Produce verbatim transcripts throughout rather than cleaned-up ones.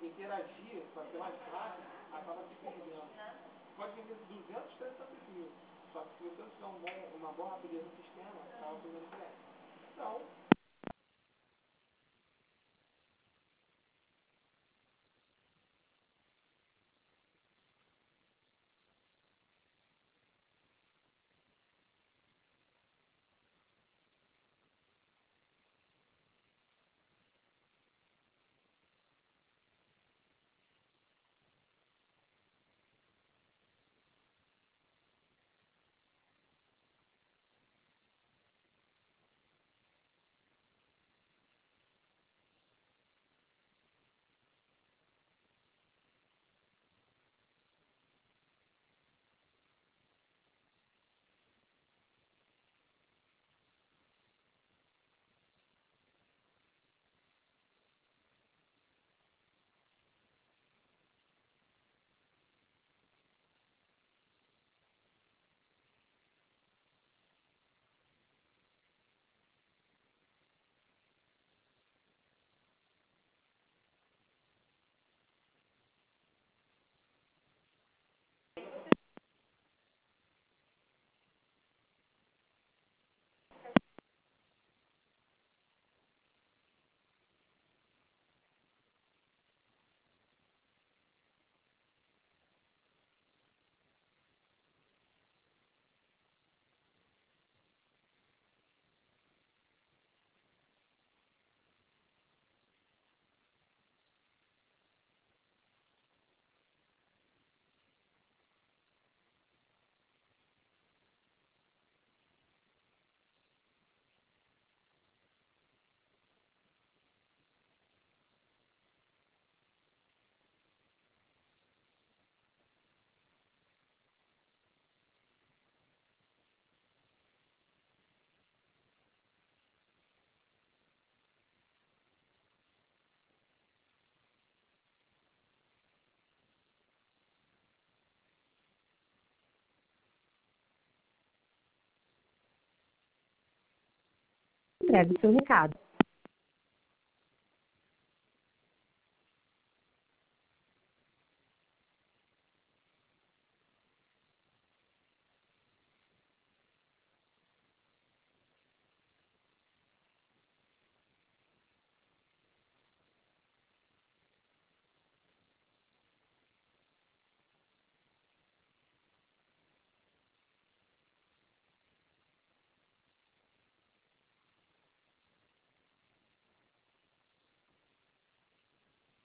interagir para ser mais rápido, acaba se perdendo. Pode vender duzentos, trezentos mil. Só que se você não tiver um bom, uma boa rapidez no sistema, acaba perdendo cliente. Então, Entregue o seu recado.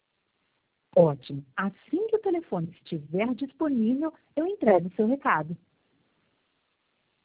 Ótimo. Assim que o telefone estiver disponível, eu entrego o seu recado.